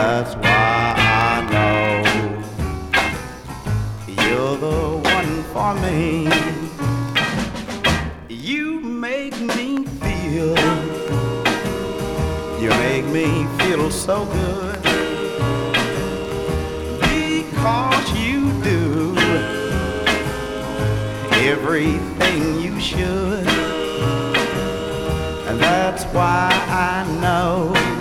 That's why I know you're the one for me. You make me feel, you make me feel so good, because you do everything you should. And that's why I know